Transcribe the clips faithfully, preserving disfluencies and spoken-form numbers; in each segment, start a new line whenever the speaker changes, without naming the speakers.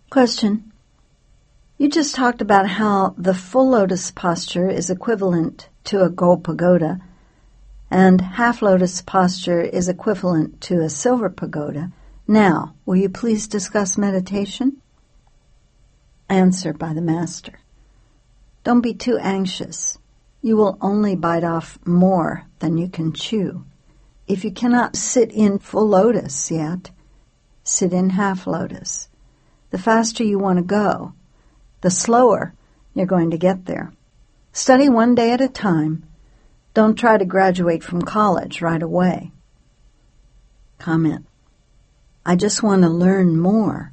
Question. You just talked about how the full lotus posture is equivalent to a gold pagoda and half lotus posture is equivalent to a silver pagoda. Now, will you please discuss meditation? Answer by the Master. Don't be too anxious. You will only bite off more than you can chew. If you cannot sit in full lotus yet, sit in half lotus. The faster you want to go, the slower you're going to get there. Study one day at a time. Don't try to graduate from college right away. Comment. I just want to learn more.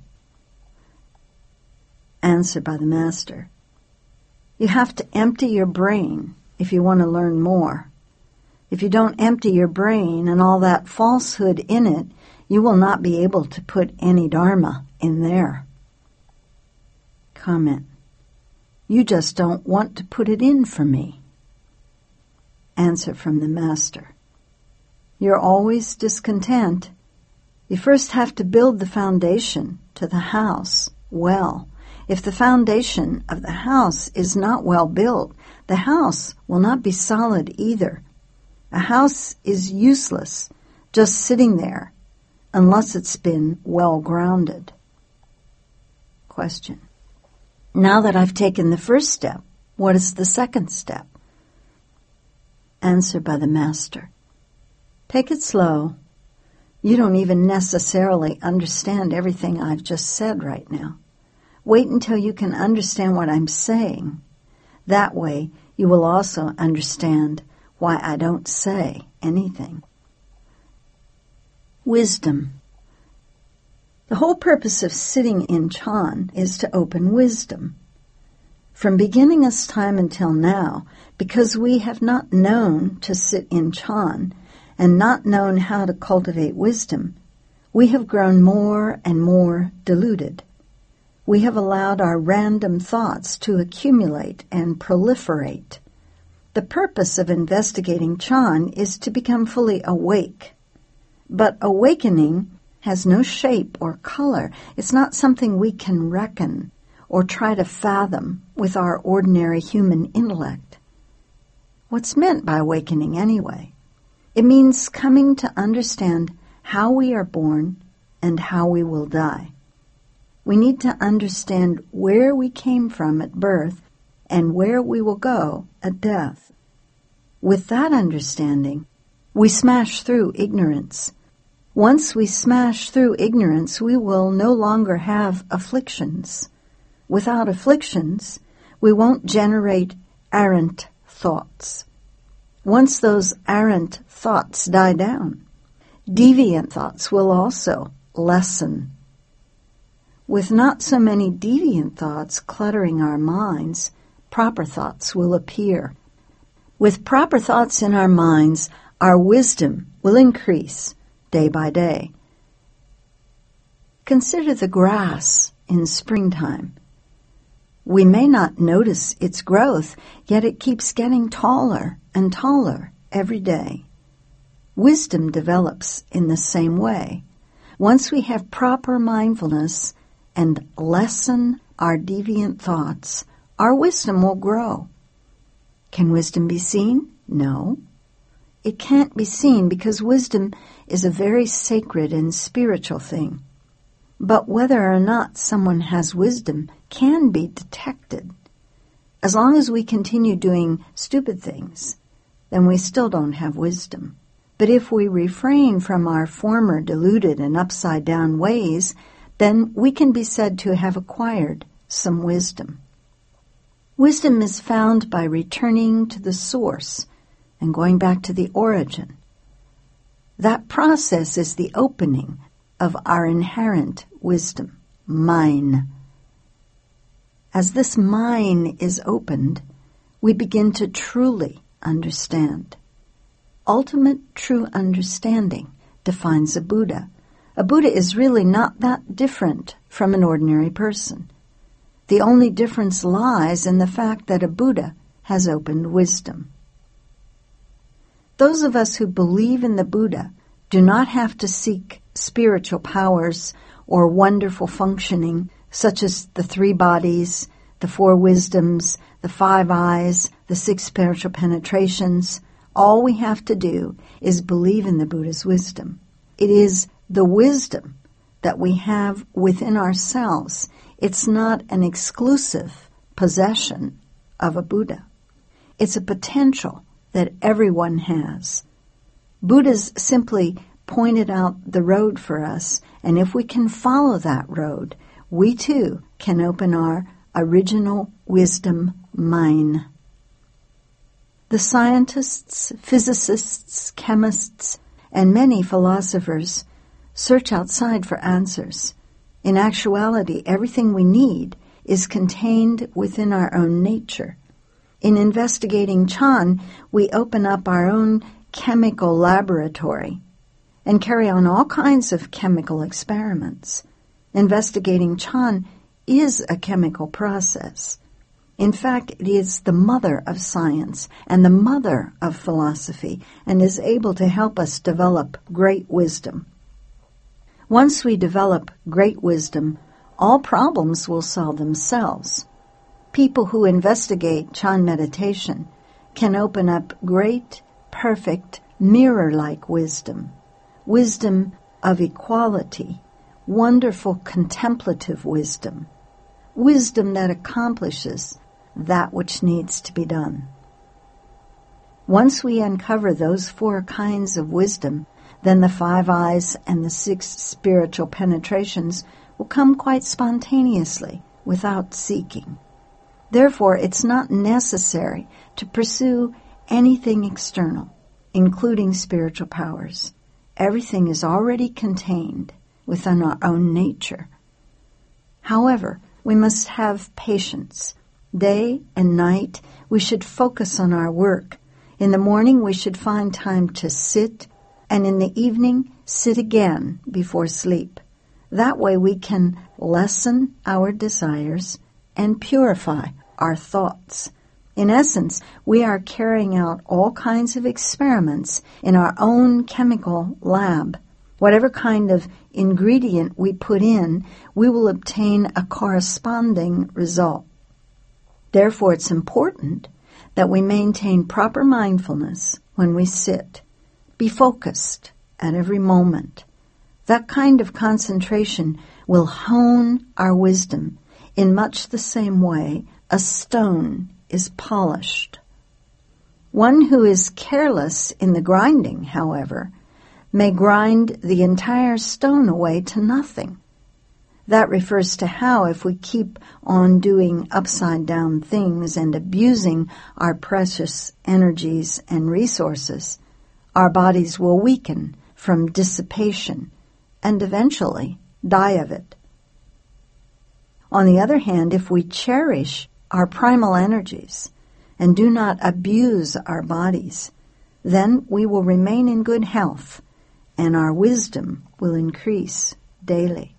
Answer by the Master. You have to empty your brain if you want to learn more. If you don't empty your brain and all that falsehood in it, you will not be able to put any Dharma in there. Comment. You just don't want to put it in for me. Answer from the Master. You're always discontent. You first have to build the foundation to the house well. If the foundation of the house is not well built, the house will not be solid either. A house is useless, just sitting there, unless it's been well grounded. Question. Now that I've taken the first step, what is the second step? Answer by the Master. Take it slow. You don't even necessarily understand everything I've just said right now. Wait until you can understand what I'm saying. That way, you will also understand why I don't say anything. Wisdom. The whole purpose of sitting in Chan is to open wisdom. From beginningless time until now, because we have not known to sit in Chan and not known how to cultivate wisdom, we have grown more and more deluded. We have allowed our random thoughts to accumulate and proliferate. The purpose of investigating Chan is to become fully awake. But awakening has no shape or color. It's not something we can reckon or try to fathom with our ordinary human intellect. What's meant by awakening anyway? It means coming to understand how we are born and how we will die. We need to understand where we came from at birth and where we will go at death. With that understanding, we smash through ignorance. Once we smash through ignorance, we will no longer have afflictions. Without afflictions, we won't generate errant thoughts. Once those errant thoughts die down, deviant thoughts will also lessen. With not so many deviant thoughts cluttering our minds, proper thoughts will appear. With proper thoughts in our minds, our wisdom will increase day by day. Consider the grass in springtime. We may not notice its growth, yet it keeps getting taller and taller every day. Wisdom develops in the same way. Once we have proper mindfulness and lessen our deviant thoughts, our wisdom will grow. Can wisdom be seen? No. It can't be seen because wisdom is a very sacred and spiritual thing. But whether or not someone has wisdom can be detected. As long as we continue doing stupid things, then we still don't have wisdom. But if we refrain from our former deluded and upside-down ways, then we can be said to have acquired some wisdom. Wisdom is found by returning to the source and going back to the origin. That process is the opening of our inherent wisdom, mine. As this mine is opened, we begin to truly understand. Ultimate true understanding defines a Buddha. A Buddha is really not that different from an ordinary person. The only difference lies in the fact that a Buddha has opened wisdom. Those of us who believe in the Buddha do not have to seek spiritual powers or wonderful functioning such as the three bodies, the four wisdoms, the five eyes, the six spiritual penetrations. All we have to do is believe in the Buddha's wisdom. It is the wisdom that we have within ourselves. It's not an exclusive possession of a Buddha. It's a potential that everyone has. Buddha's simply pointed out the road for us, and if we can follow that road, we too can open our original wisdom mine. The scientists, physicists, chemists, and many philosophers search outside for answers. In actuality, everything we need is contained within our own nature. In investigating Chan, we open up our own chemical laboratory and carry on all kinds of chemical experiments. Investigating Chan is a chemical process. In fact, it is the mother of science and the mother of philosophy, and is able to help us develop great wisdom. Once we develop great wisdom, all problems will solve themselves. People who investigate Chan meditation can open up great, perfect, mirror-like wisdom, wisdom of equality, wonderful contemplative wisdom, wisdom that accomplishes that which needs to be done. Once we uncover those four kinds of wisdom, then the five eyes and the six spiritual penetrations will come quite spontaneously, without seeking. Therefore, it's not necessary to pursue anything external, including spiritual powers. Everything is already contained within our own nature. However, we must have patience. Day and night, we should focus on our work. In the morning, we should find time to sit, and in the evening, sit again before sleep. That way we can lessen our desires and purify our thoughts. In essence, we are carrying out all kinds of experiments in our own chemical lab. Whatever kind of ingredient we put in, we will obtain a corresponding result. Therefore, it's important that we maintain proper mindfulness when we sit. Be focused at every moment. That kind of concentration will hone our wisdom in much the same way a stone is polished. One who is careless in the grinding, however, may grind the entire stone away to nothing. That refers to how, if we keep on doing upside-down things and abusing our precious energies and resources, our bodies will weaken from dissipation and eventually die of it. On the other hand, if we cherish our primal energies and do not abuse our bodies, then we will remain in good health and our wisdom will increase daily.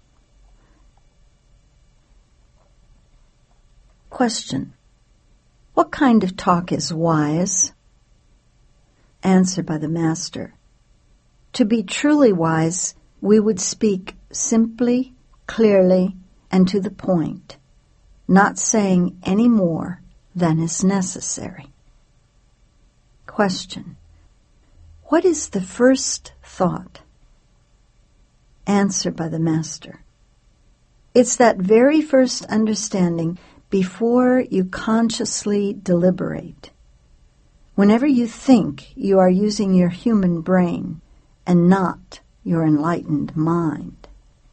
Question: what kind of talk is wise? Answer by the Master: to be truly wise, we would speak simply, clearly, and to the point, not saying any more than is necessary. Question: what is the first thought? Answer by the Master: it's that very first understanding before you consciously deliberate. Whenever you think, you are using your human brain and not your enlightened mind.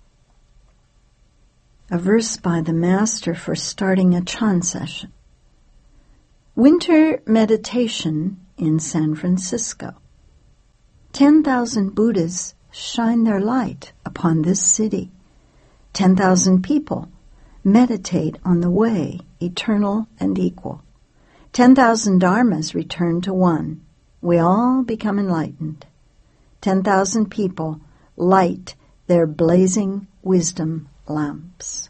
A verse by the Master for starting a Chan session. Winter meditation in San Francisco. Ten thousand Buddhas shine their light upon this city. Ten thousand people meditate on the way, eternal and equal. Ten thousand dharmas return to one. We all become enlightened. Ten thousand people light their blazing wisdom lamps.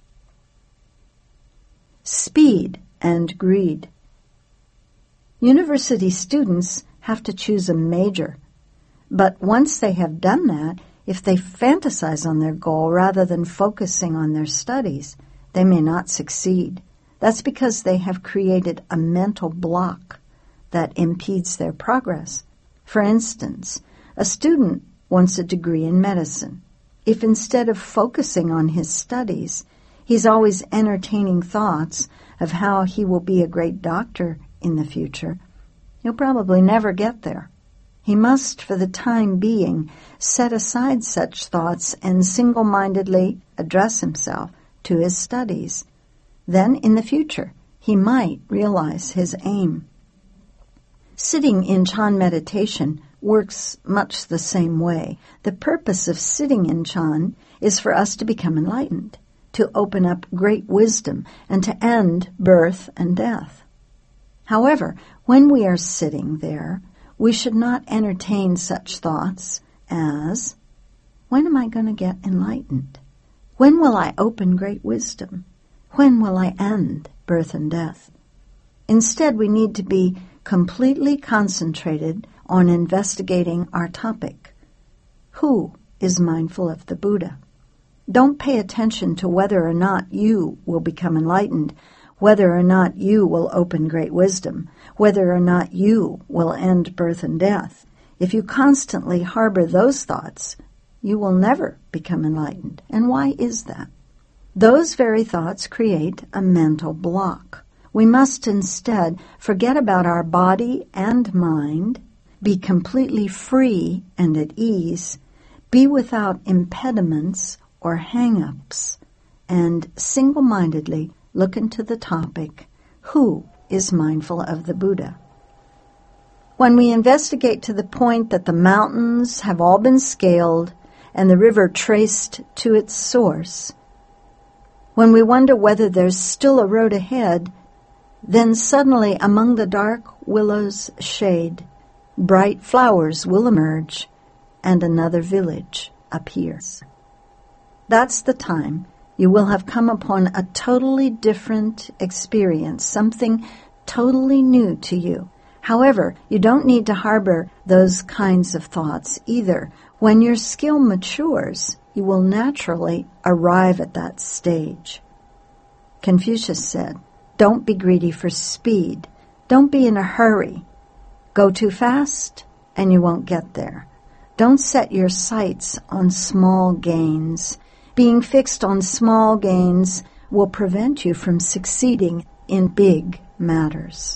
Speed and greed. University students have to choose a major, but once they have done that, if they fantasize on their goal rather than focusing on their studies, they may not succeed. That's because they have created a mental block that impedes their progress. For instance, a student wants a degree in medicine. If instead of focusing on his studies, he's always entertaining thoughts of how he will be a great doctor in the future, he'll probably never get there. He must, for the time being, set aside such thoughts and single-mindedly address himself to his studies. Then, in the future, he might realize his aim. Sitting in Chan meditation works much the same way. The purpose of sitting in Chan is for us to become enlightened, to open up great wisdom, and to end birth and death. However, when we are sitting there, we should not entertain such thoughts as, when am I going to get enlightened? When will I open great wisdom? When will I end birth and death? Instead, we need to be completely concentrated on investigating our topic. Who is mindful of the Buddha? Don't pay attention to whether or not you will become enlightened, whether or not you will open great wisdom, whether or not you will end birth and death. If you constantly harbor those thoughts, you will never become enlightened. And why is that? Those very thoughts create a mental block. We must instead forget about our body and mind, be completely free and at ease, be without impediments or hang-ups, and single-mindedly look into the topic, who is mindful of the Buddha? When we investigate to the point that the mountains have all been scaled and the river traced to its source, when we wonder whether there's still a road ahead, then suddenly among the dark willows' shade, bright flowers will emerge and another village appears. That's the time you will have come upon a totally different experience, something totally new to you. However, you don't need to harbor those kinds of thoughts either. When your skill matures, you will naturally arrive at that stage. Confucius said, "Don't be greedy for speed. Don't be in a hurry. Go too fast and you won't get there. Don't set your sights on small gains. Being fixed on small gains will prevent you from succeeding in big matters."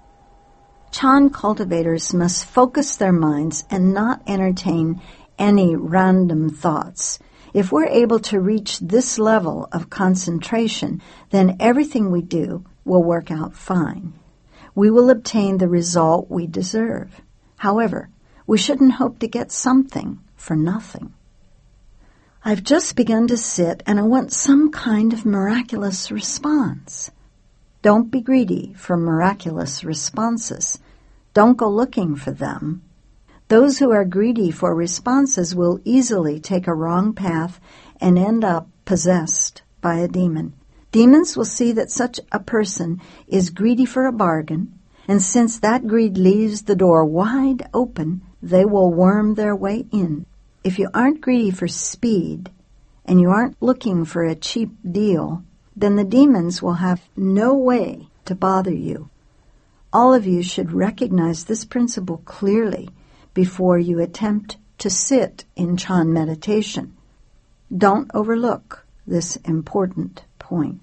Chan cultivators must focus their minds and not entertain any random thoughts. If we're able to reach this level of concentration, then everything we do will work out fine. We will obtain the result we deserve. However, we shouldn't hope to get something for nothing. I've just begun to sit and I want some kind of miraculous response. Don't be greedy for miraculous responses. Don't go looking for them. Those who are greedy for responses will easily take a wrong path and end up possessed by a demon. Demons will see that such a person is greedy for a bargain, and since that greed leaves the door wide open, they will worm their way in. If you aren't greedy for speed, and you aren't looking for a cheap deal, then the demons will have no way to bother you. All of you should recognize this principle clearly before you attempt to sit in Chan meditation. Don't overlook this important point.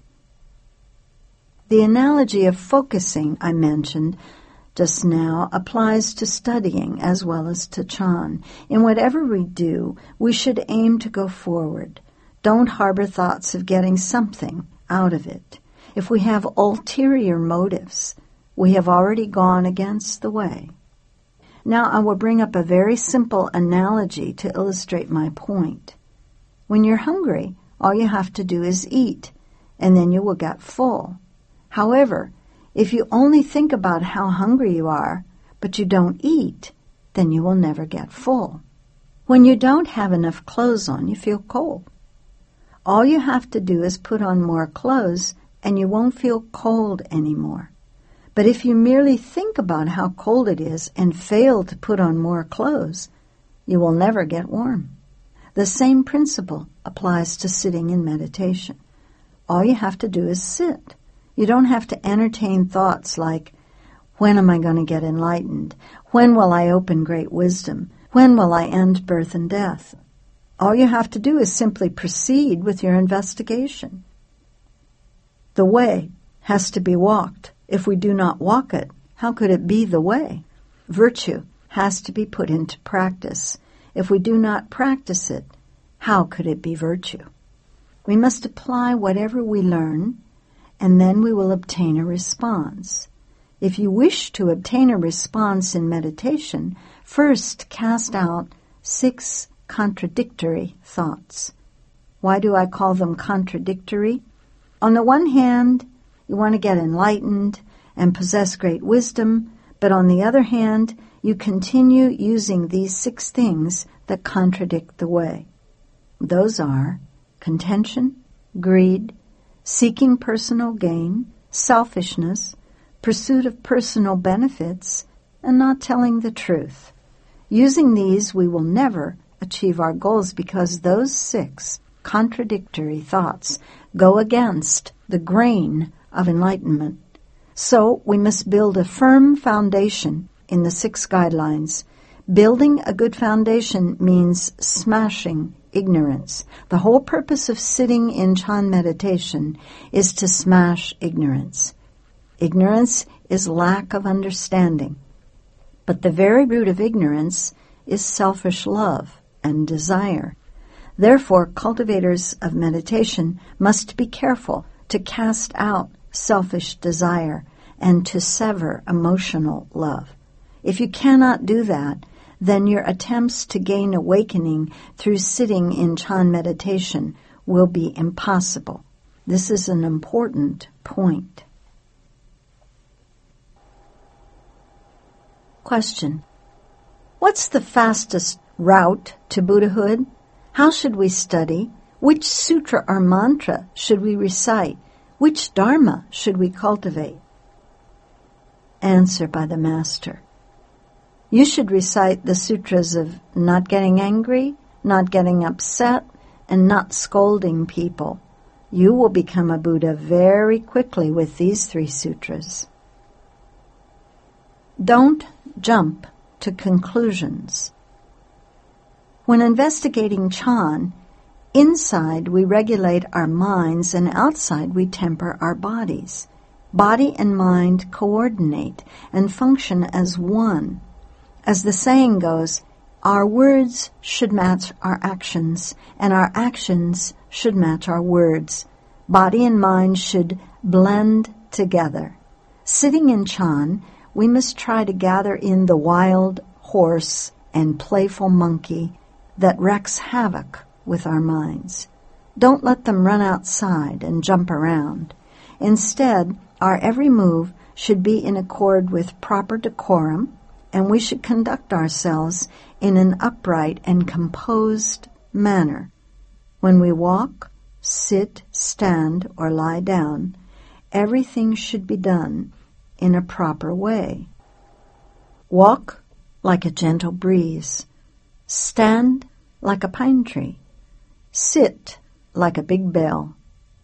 The analogy of focusing I mentioned just now applies to studying as well as to Chan. In whatever we do, we should aim to go forward. Don't harbor thoughts of getting something out of it. If we have ulterior motives, we have already gone against the way. Now I will bring up a very simple analogy to illustrate my point. When you're hungry, all you have to do is eat, and then you will get full. However, if you only think about how hungry you are, but you don't eat, then you will never get full. When you don't have enough clothes on, you feel cold. All you have to do is put on more clothes, and you won't feel cold anymore. But if you merely think about how cold it is and fail to put on more clothes, you will never get warm. The same principle applies to sitting in meditation. All you have to do is sit. You don't have to entertain thoughts like, when am I going to get enlightened? When will I open great wisdom? When will I end birth and death? All you have to do is simply proceed with your investigation. The way has to be walked. If we do not walk it, how could it be the way? Virtue has to be put into practice. If we do not practice it, how could it be virtue? We must apply whatever we learn, and then we will obtain a response. If you wish to obtain a response in meditation, first cast out six contradictory thoughts. Why do I call them contradictory? On the one hand, you want to get enlightened and possess great wisdom, but on the other hand, you continue using these six things that contradict the way. Those are contention, greed, seeking personal gain, selfishness, pursuit of personal benefits, and not telling the truth. Using these, we will never achieve our goals because those six contradictory thoughts go against the grain of enlightenment. So we must build a firm foundation in the six guidelines. Building a good foundation means smashing ignorance. The whole purpose of sitting in Chan meditation is to smash ignorance. Ignorance is lack of understanding. But the very root of ignorance is selfish love and desire. Therefore, cultivators of meditation must be careful to cast out selfish desire and to sever emotional love. If you cannot do that, then your attempts to gain awakening through sitting in Chan meditation will be impossible. This is an important point. Question. What's the fastest route to Buddhahood? How should we study? Which sutra or mantra should we recite? Which dharma should we cultivate? Answer by the Master. You should recite the sutras of not getting angry, not getting upset, and not scolding people. You will become a Buddha very quickly with these three sutras. Don't jump to conclusions. When investigating Chan, inside we regulate our minds and outside we temper our bodies. Body and mind coordinate and function as one. As the saying goes, our words should match our actions, and our actions should match our words. Body and mind should blend together. Sitting in Chan, we must try to gather in the wild horse and playful monkey that wreaks havoc with our minds. Don't let them run outside and jump around. Instead, our every move should be in accord with proper decorum, and we should conduct ourselves in an upright and composed manner. When we walk, sit, stand, or lie down, everything should be done in a proper way. Walk like a gentle breeze. Stand like a pine tree. Sit like a big bell.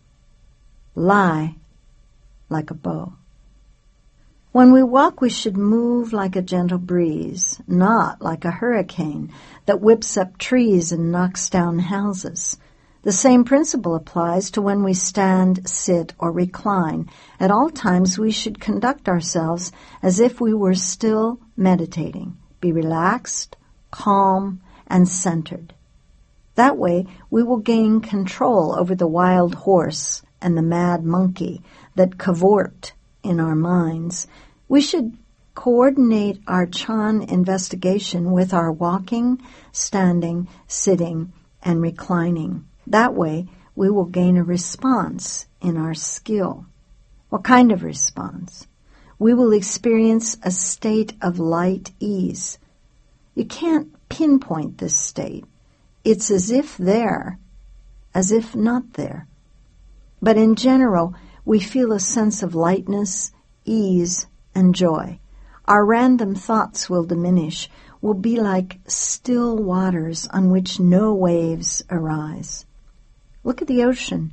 Lie like a bow. When we walk, we should move like a gentle breeze, not like a hurricane that whips up trees and knocks down houses. The same principle applies to when we stand, sit, or recline. At all times, we should conduct ourselves as if we were still meditating. Be relaxed, calm, and centered. That way, we will gain control over the wild horse and the mad monkey that cavort in our minds. We should coordinate our Chan investigation with our walking, standing, sitting, and reclining. That way, we will gain a response in our skill. What kind of response? We will experience a state of light ease. You can't pinpoint this state. It's as if there, as if not there. But in general, we feel a sense of lightness, ease, and joy. Our random thoughts will diminish, will be like still waters on which no waves arise. Look at the ocean.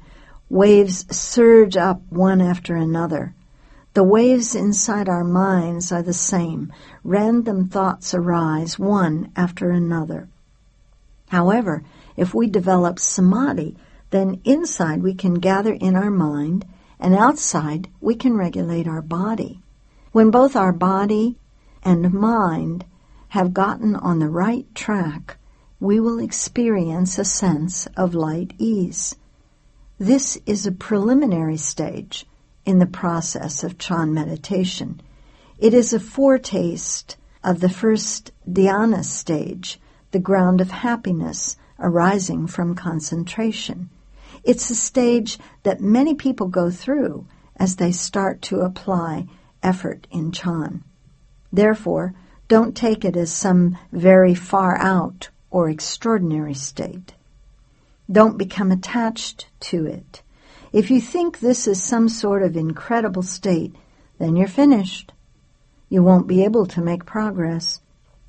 Waves surge up one after another. The waves inside our minds are the same. Random thoughts arise one after another. However, if we develop samadhi, then inside we can gather in our mind, and outside we can regulate our body. When both our body and mind have gotten on the right track, we will experience a sense of light ease. This is a preliminary stage in the process of Chan meditation. It is a foretaste of the first dhyana stage, the ground of happiness arising from concentration. It's a stage that many people go through as they start to apply effort in Chan. Therefore, don't take it as some very far out or extraordinary state. Don't become attached to it. If you think this is some sort of incredible state, then you're finished. You won't be able to make progress.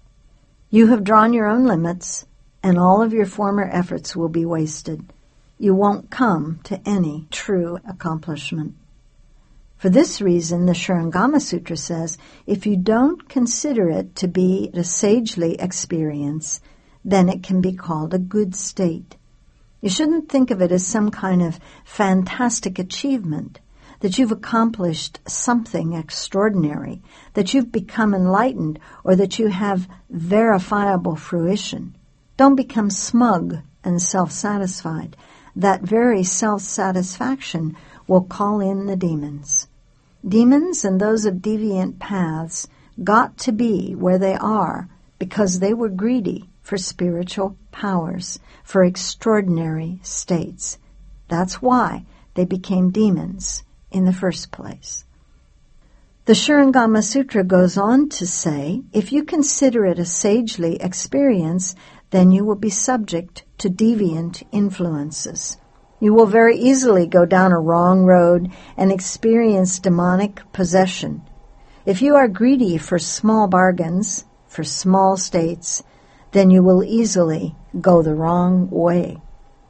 You have drawn your own limits, and all of your former efforts will be wasted. You won't come to any true accomplishment. For this reason, the Shurangama Sutra says, if you don't consider it to be a sagely experience, then it can be called a good state. You shouldn't think of it as some kind of fantastic achievement, that you've accomplished something extraordinary, that you've become enlightened, or that you have verifiable fruition. Don't become smug and self-satisfied. That very self-satisfaction will call in the demons. Demons and those of deviant paths got to be where they are because they were greedy for spiritual powers, for extraordinary states. That's why they became demons in the first place. The Shurangama Sutra goes on to say, if you consider it a sagely experience, then you will be subject to deviant influences. You will very easily go down a wrong road and experience demonic possession. If you are greedy for small bargains, for small states, then you will easily go the wrong way.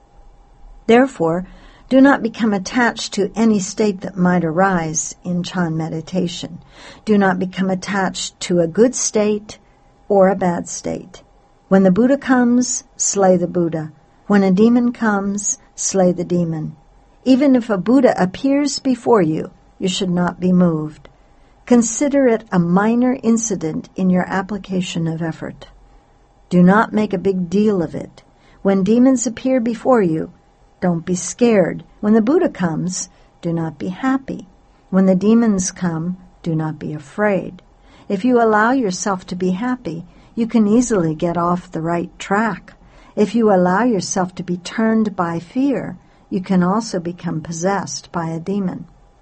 Therefore, do not become attached to any state that might arise in Chan meditation. Do not become attached to a good state or a bad state. When the Buddha comes, slay the Buddha. When a demon comes, slay the demon. Even if a Buddha appears before you, you should not be moved. Consider it a minor incident in your application of effort. Do not make a big deal of it. When demons appear before you, don't be scared. When the Buddha comes, do not be happy. When the demons come, do not be afraid. If you allow yourself to be happy, you can easily get off the right track. If you allow yourself to be turned by fear, you can also become possessed by a demon.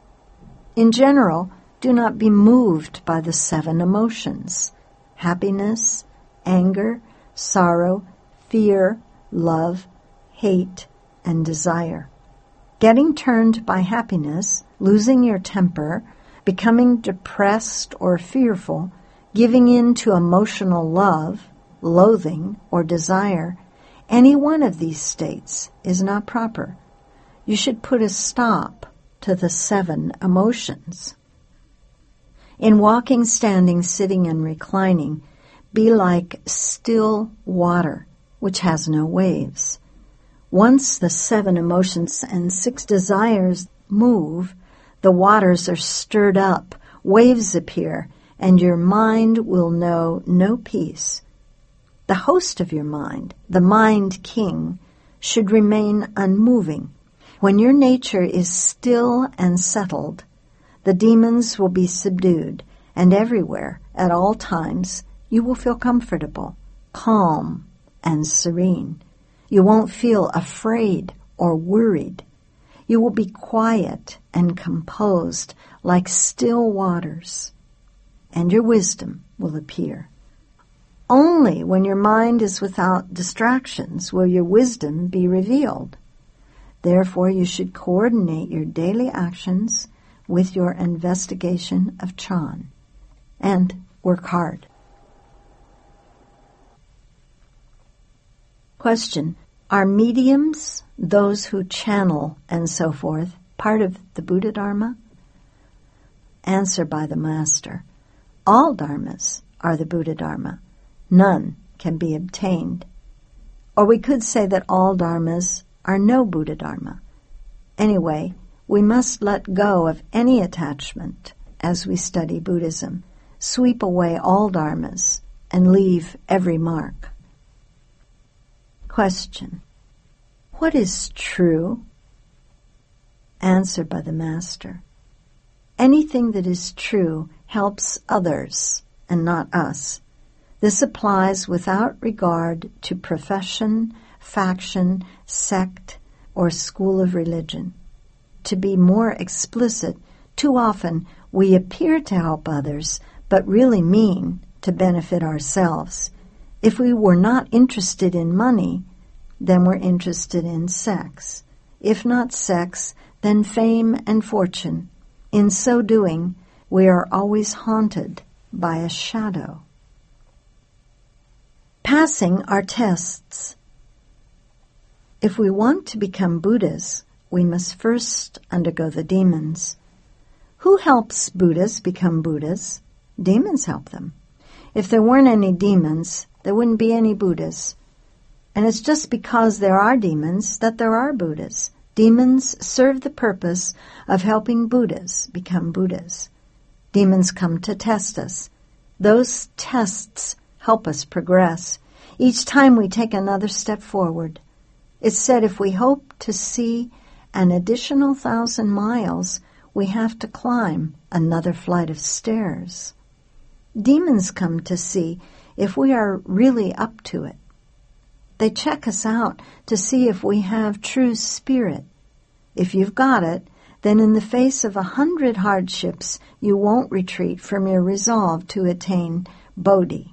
In general, do not be moved by the seven emotions: happiness, anger, sorrow, fear, love, hate, and desire. Getting turned by happiness, losing your temper, becoming depressed or fearful, giving in to emotional love, loathing, or desire, any one of these states is not proper. You should put a stop to the seven emotions. In walking, standing, sitting, and reclining, be like still water, which has no waves. Once the seven emotions and six desires move, the waters are stirred up, waves appear, and your mind will know no peace. The host of your mind, the mind king, should remain unmoving. When your nature is still and settled, the demons will be subdued, and everywhere, at all times, you will feel comfortable, calm, and serene. You won't feel afraid or worried. You will be quiet and composed like still waters, and your wisdom will appear. Only when your mind is without distractions will your wisdom be revealed. Therefore, you should coordinate your daily actions with your investigation of Chan, and work hard. Question: Are mediums, those who channel and so forth, part of the Buddha Dharma? Answer by the Master. All dharmas are the Buddha Dharma. None can be obtained. Or we could say that all dharmas are no Buddha Dharma. Anyway, we must let go of any attachment as we study Buddhism, sweep away all dharmas, and leave every mark. Question. What is true? Answered by the Master. Anything that is true helps others and not us. This applies without regard to profession, faction, sect, or school of religion. To be more explicit, too often we appear to help others, but really mean to benefit ourselves. If we were not interested in money, then we're interested in sex. If not sex, then fame and fortune. In so doing, we are always haunted by a shadow. Passing our tests. If we want to become Buddhas, we must first undergo the demons. Who helps Buddhas become Buddhas? Demons help them. If there weren't any demons, there wouldn't be any Buddhas. And it's just because there are demons that there are Buddhas. Demons serve the purpose of helping Buddhas become Buddhas. Demons come to test us. Those tests help us progress. Each time we take another step forward. It's said if we hope to see an additional thousand miles, we have to climb another flight of stairs. Demons come to see if we are really up to it. They check us out to see if we have true spirit. If you've got it, then in the face of a hundred hardships, you won't retreat from your resolve to attain Bodhi,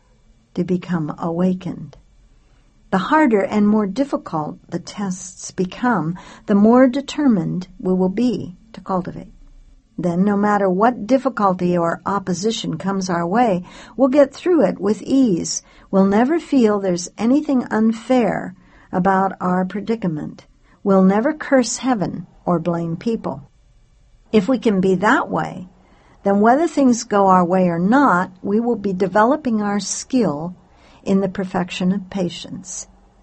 to become awakened. The harder and more difficult the tests become, the more determined we will be to cultivate. Then, no matter what difficulty or opposition comes our way, we'll get through it with ease. We'll never feel there's anything unfair about our predicament. We'll never curse heaven or blame people. If we can be that way, then whether things go our way or not, we will be developing our skill in the perfection of patience.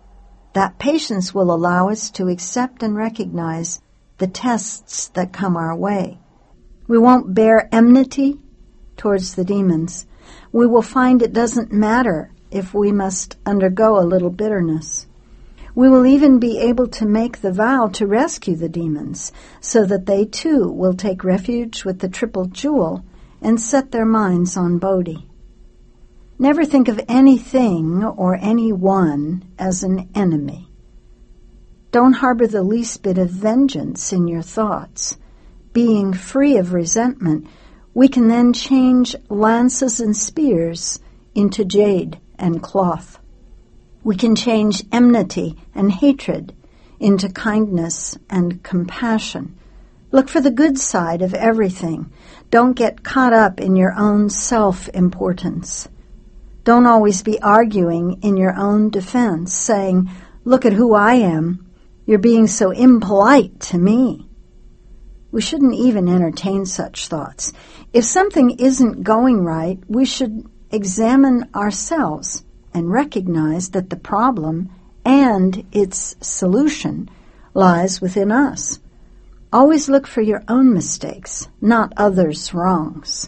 That patience will allow us to accept and recognize the tests that come our way. We won't bear enmity towards the demons. We will find it doesn't matter if we must undergo a little bitterness. We will even be able to make the vow to rescue the demons, so that they too will take refuge with the triple jewel and set their minds on Bodhi. Never think of anything or anyone as an enemy. Don't harbor the least bit of vengeance in your thoughts. Being free of resentment, we can then change lances and spears into jade and cloth. We can change enmity and hatred into kindness and compassion. Look for the good side of everything. Don't get caught up in your own self-importance. Don't always be arguing in your own defense, saying, "Look at who I am. You're being so impolite to me." We shouldn't even entertain such thoughts. If something isn't going right, we should examine ourselves and recognize that the problem and its solution lies within us. Always look for your own mistakes, not others' wrongs.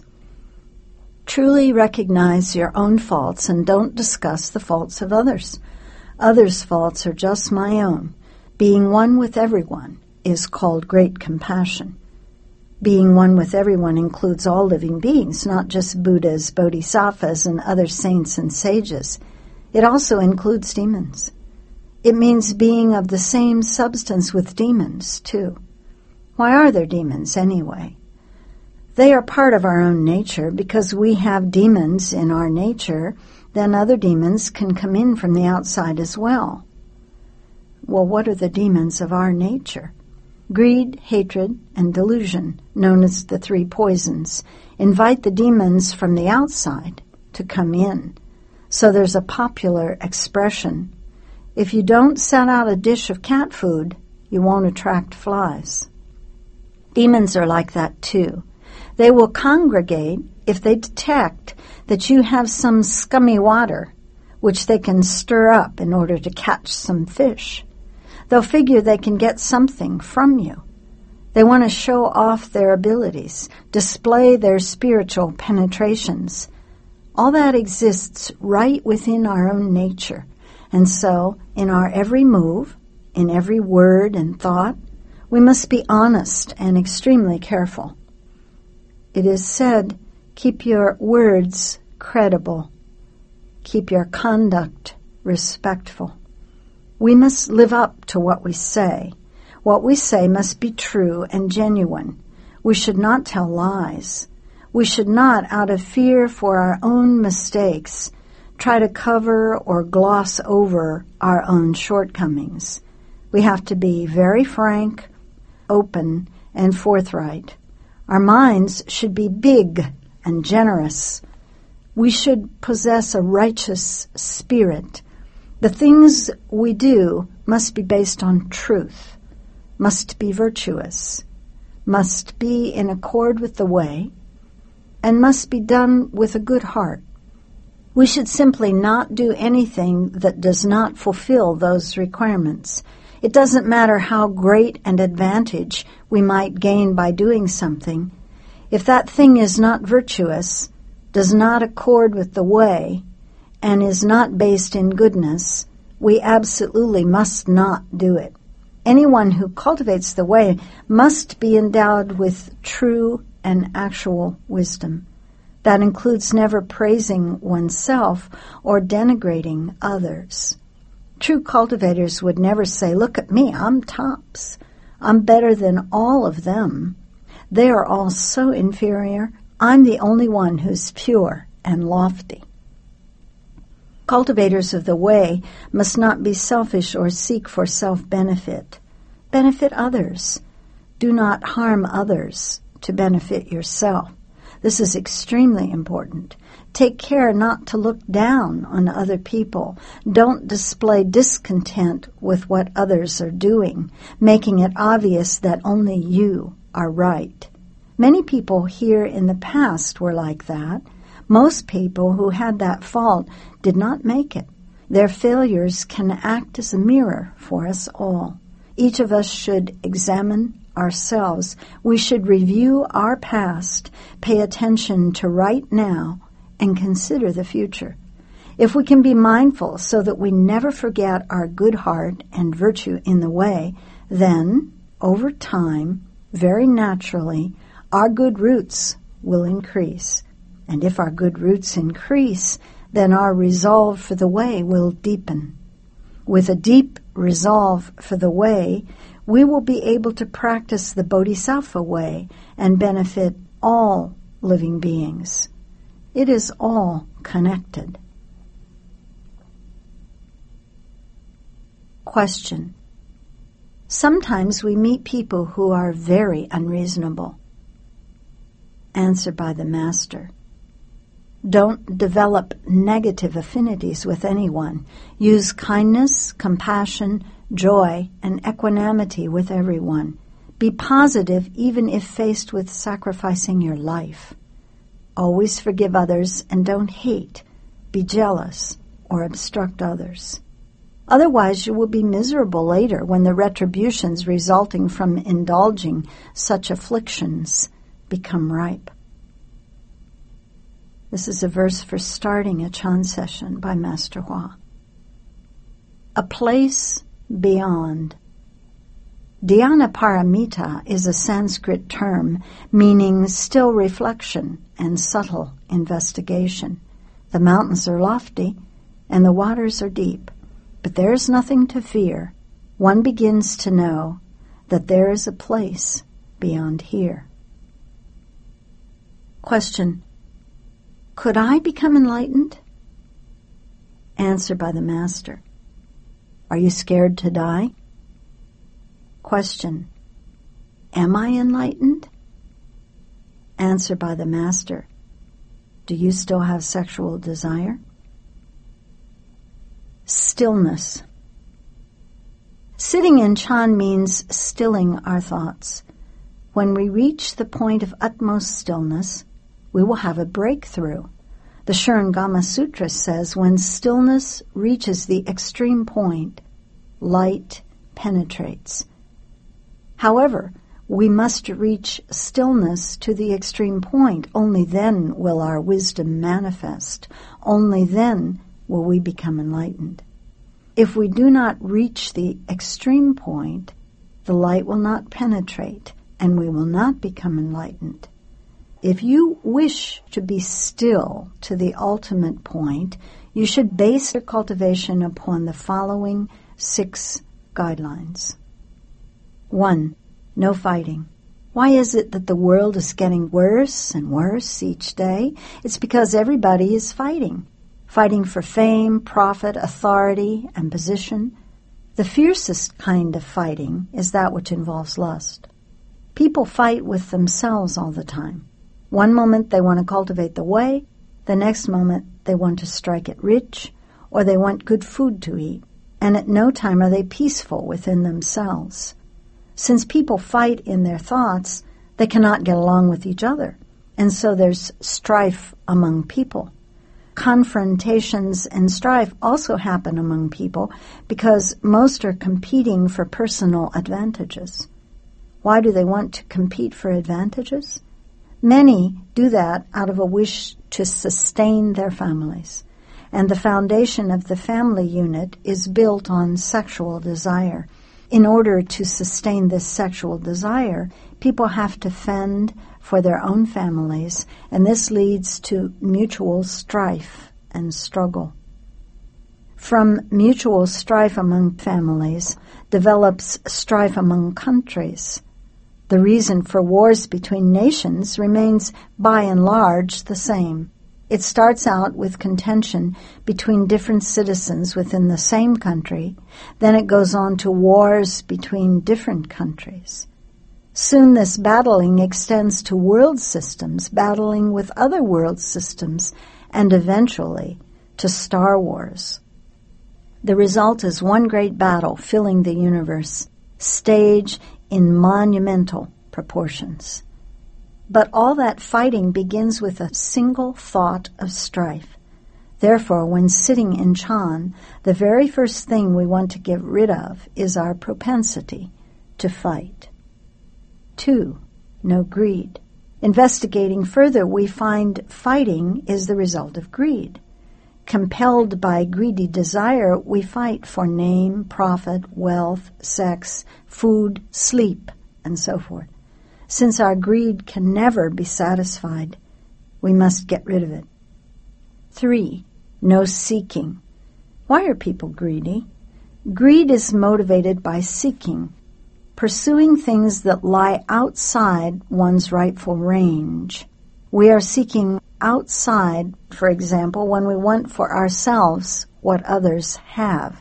Truly recognize your own faults and don't discuss the faults of others. Others' faults are just my own. Being one with everyone is called great compassion. Being one with everyone includes all living beings, not just Buddhas, Bodhisattvas, and other saints and sages. It also includes demons. It means being of the same substance with demons, too. Why are there demons, anyway? They are part of our own nature. Because we have demons in our nature, then other demons can come in from the outside as well. Well, what are the demons of our nature? Greed, hatred, and delusion, known as the three poisons, invite the demons from the outside to come in. So there's a popular expression, If you don't set out a dish of cat food, you won't attract flies. Demons are like that too. They will congregate if they detect that you have some scummy water which they can stir up in order to catch some fish. They'll figure they can get something from you. They want to show off their abilities, display their spiritual penetrations. All that exists right within our own nature. And so, in our every move, in every word and thought, we must be honest and extremely careful. It is said, keep your words credible. Keep your conduct respectful. We must live up to what we say. What we say must be true and genuine. We should not tell lies. We should not, out of fear for our own mistakes, try to cover or gloss over our own shortcomings. We have to be very frank, open, and forthright. Our minds should be big and generous. We should possess a righteous spirit. The things we do must be based on truth, must be virtuous, must be in accord with the way, and must be done with a good heart. We should simply not do anything that does not fulfill those requirements. It doesn't matter how great an advantage we might gain by doing something. If that thing is not virtuous, does not accord with the way, and is not based in goodness, we absolutely must not do it. Anyone who cultivates the way must be endowed with true and actual wisdom. That includes never praising oneself or denigrating others. True cultivators would never say, look at me, I'm tops. I'm better than all of them. They are all so inferior. I'm the only one who's pure and lofty. Cultivators of the way must not be selfish or seek for self-benefit. Benefit others. Do not harm others to benefit yourself. This is extremely important. Take care not to look down on other people. Don't display discontent with what others are doing, making it obvious that only you are right. Many people here in the past were like that. Most people who had that fault did not make it. Their failures can act as a mirror for us all. Each of us should examine ourselves. We should review our past, pay attention to right now, and consider the future. If we can be mindful so that we never forget our good heart and virtue in the way, then, over time, very naturally, our good roots will increase. And if our good roots increase, then our resolve for the way will deepen. With a deep resolve for the way, we will be able to practice the Bodhisattva way and benefit all living beings. It is all connected. Question. Sometimes we meet people who are very unreasonable. Answer by the Master. Don't develop negative affinities with anyone. Use kindness, compassion, joy, and equanimity with everyone. Be positive even if faced with sacrificing your life. Always forgive others and don't hate, be jealous, or obstruct others. Otherwise you will be miserable later when the retributions resulting from indulging such afflictions become ripe. This is a verse for starting a Chan session by Master Hua. A place beyond. Dhyana paramita is a Sanskrit term meaning still reflection and subtle investigation. The mountains are lofty and the waters are deep, but there is nothing to fear. One begins to know that there is a place beyond here. Question. Could I become enlightened? Answer by the Master. Are you scared to die? Question. Am I enlightened? Answer by the Master. Do you still have sexual desire? Stillness. Sitting in Chan means stilling our thoughts. When we reach the point of utmost stillness, we will have a breakthrough. The Shurangama Sutra says, when stillness reaches the extreme point, light penetrates. However, we must reach stillness to the extreme point. Only then will our wisdom manifest. Only then will we become enlightened. If we do not reach the extreme point, the light will not penetrate, and we will not become enlightened. If you wish to be still to the ultimate point, you should base your cultivation upon the following six guidelines. One, no fighting. Why is it that the world is getting worse and worse each day? It's because everybody is fighting. Fighting for fame, profit, authority, and position. The fiercest kind of fighting is that which involves lust. People fight with themselves all the time. One moment they want to cultivate the way, the next moment they want to strike it rich, or they want good food to eat, and at no time are they peaceful within themselves. Since people fight in their thoughts, they cannot get along with each other, and so there's strife among people. Confrontations and strife also happen among people because most are competing for personal advantages. Why do they want to compete for advantages? Many do that out of a wish to sustain their families, and the foundation of the family unit is built on sexual desire. In order to sustain this sexual desire, people have to fend for their own families, and this leads to mutual strife and struggle. From mutual strife among families develops strife among countries. The reason for wars between nations remains by and large the same. It starts out with contention between different citizens within the same country, then it goes on to wars between different countries. Soon this battling extends to world systems, battling with other world systems, and eventually to star wars. The result is one great battle filling the universe, stage in monumental proportions. But all that fighting begins with a single thought of strife. Therefore, when sitting in Chan, the very first thing we want to get rid of is our propensity to fight. Two, no greed. Investigating further, we find fighting is the result of greed. Compelled by greedy desire, we fight for name, profit, wealth, sex, food, sleep, and so forth. Since our greed can never be satisfied, we must get rid of it. Three, no seeking. Why are people greedy? Greed is motivated by seeking, pursuing things that lie outside one's rightful range. We are seeking outside, for example, when we want for ourselves what others have.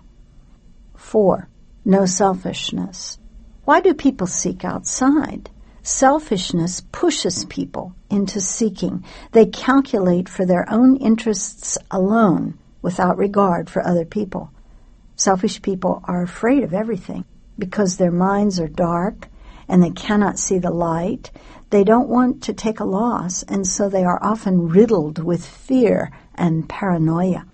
Four, no selfishness. Why do people seek outside? Selfishness pushes people into seeking. They calculate for their own interests alone without regard for other people. Selfish people are afraid of everything because their minds are dark and they cannot see the light. They don't want to take a loss, and so they are often riddled with fear and paranoia.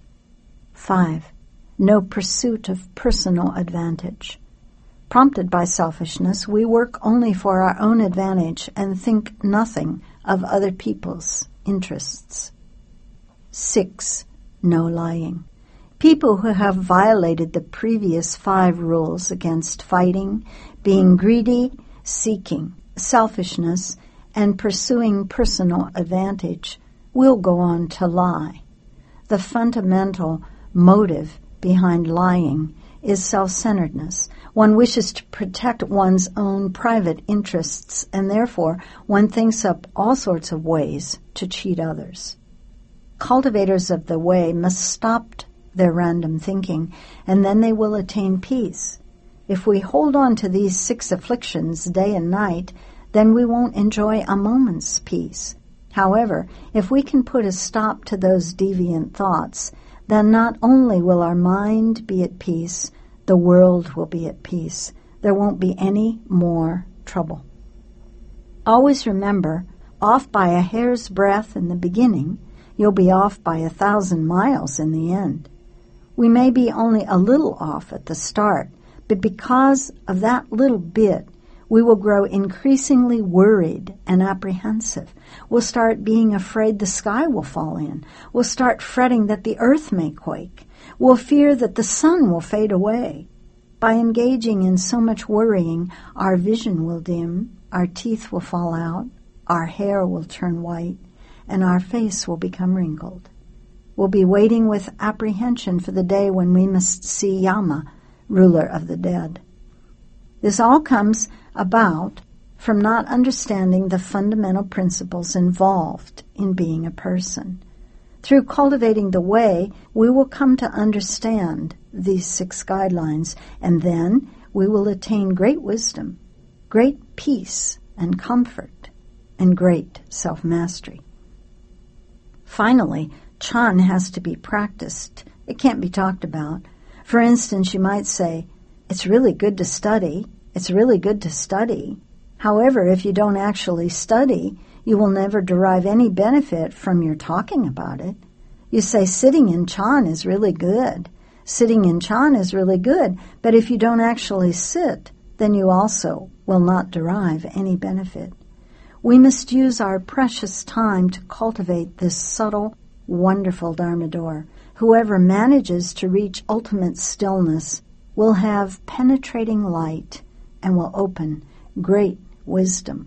Five, no pursuit of personal advantage. Prompted by selfishness, we work only for our own advantage and think nothing of other people's interests. Six, no lying. People who have violated the previous five rules against fighting, being greedy, seeking, selfishness, and pursuing personal advantage will go on to lie. The fundamental motive behind lying is self-centeredness. One wishes to protect one's own private interests, and therefore one thinks up all sorts of ways to cheat others. Cultivators of the way must stop their random thinking, and then they will attain peace. If we hold on to these six afflictions day and night, then we won't enjoy a moment's peace. However, if we can put a stop to those deviant thoughts, then not only will our mind be at peace, the world will be at peace. There won't be any more trouble. Always remember, off by a hair's breadth in the beginning, you'll be off by a thousand miles in the end. We may be only a little off at the start, but because of that little bit, we will grow increasingly worried and apprehensive. We'll start being afraid the sky will fall in. We'll start fretting that the earth may quake. We'll fear that the sun will fade away. By engaging in so much worrying, our vision will dim, our teeth will fall out, our hair will turn white, and our face will become wrinkled. We'll be waiting with apprehension for the day when we must see Yama, ruler of the dead. This all comes about from not understanding the fundamental principles involved in being a person. Through cultivating the way, we will come to understand these six guidelines, and then we will attain great wisdom, great peace and comfort, and great self-mastery. Finally, Chan has to be practiced. It can't be talked about. For instance, you might say, it's really good to study. It's really good to study. However, if you don't actually study, you will never derive any benefit from your talking about it. You say sitting in Chan is really good. Sitting in Chan is really good, but if you don't actually sit, then you also will not derive any benefit. We must use our precious time to cultivate this subtle, wonderful Dharma door. Whoever manages to reach ultimate stillness will have penetrating light and will open great wisdom.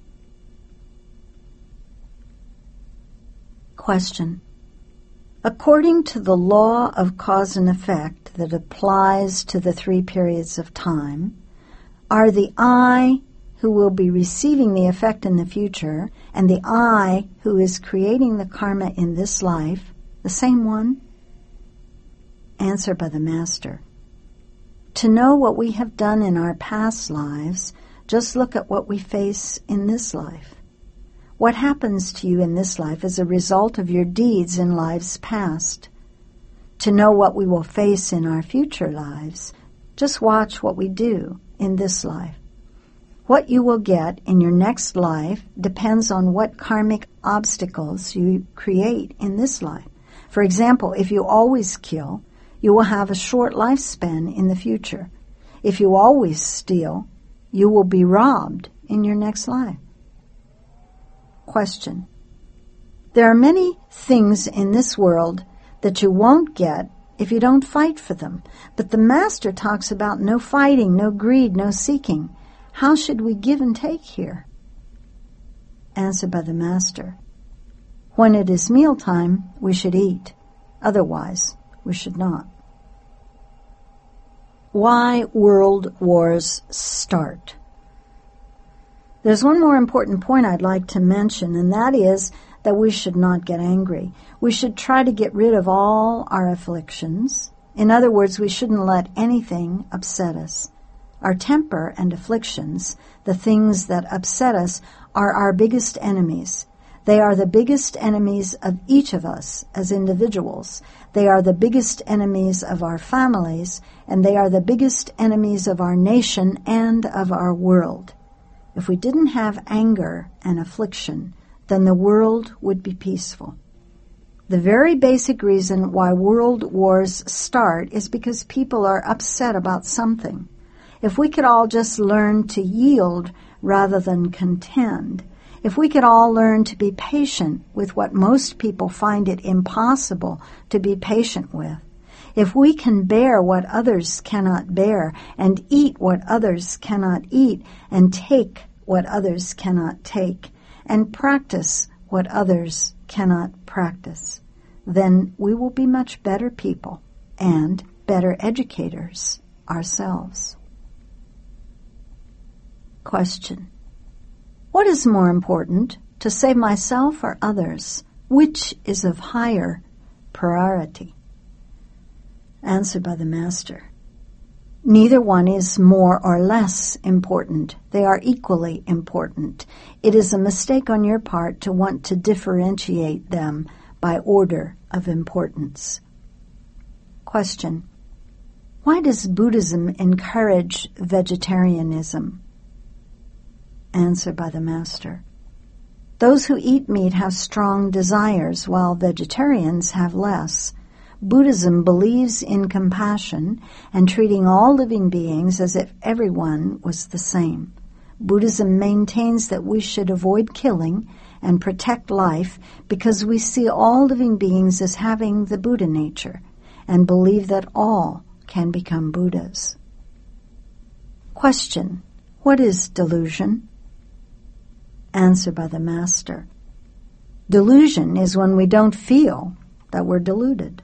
Question. According to the law of cause and effect that applies to the three periods of time, are the I who will be receiving the effect in the future and the I who is creating the karma in this life the same one? Answer by the Master. To know what we have done in our past lives, just look at what we face in this life. What happens to you in this life is a result of your deeds in lives past. To know what we will face in our future lives, just watch what we do in this life. What you will get in your next life depends on what karmic obstacles you create in this life. For example, if you always kill, you will have a short lifespan in the future. If you always steal, you will be robbed in your next life. Question. There are many things in this world that you won't get if you don't fight for them. But the Master talks about no fighting, no greed, no seeking. How should we give and take here? Answer by the Master. When it is mealtime, we should eat. Otherwise, we should not. Why world wars start? There's one more important point I'd like to mention, and that is that we should not get angry. We should try to get rid of all our afflictions. In other words, we shouldn't let anything upset us. Our temper and afflictions, the things that upset us, are our biggest enemies. They are the biggest enemies of each of us as individuals. They are the biggest enemies of our families, and they are the biggest enemies of our nation and of our world. If we didn't have anger and affliction, then the world would be peaceful. The very basic reason why world wars start is because people are upset about something. If we could all just learn to yield rather than contend, if we could all learn to be patient with what most people find it impossible to be patient with, if we can bear what others cannot bear and eat what others cannot eat and take what others cannot take and practice what others cannot practice, then we will be much better people and better educators ourselves. Question. What is more important, to save myself or others? Which is of higher priority? Answer by the Master. Neither one is more or less important. They are equally important. It is a mistake on your part to want to differentiate them by order of importance. Question. Why does Buddhism encourage vegetarianism? Answer by the Master. Those who eat meat have strong desires, while vegetarians have less. Buddhism believes in compassion and treating all living beings as if everyone was the same. Buddhism maintains that we should avoid killing and protect life because we see all living beings as having the Buddha nature and believe that all can become Buddhas. Question: what is delusion? Answer by the Master. Delusion is when we don't feel that we're deluded.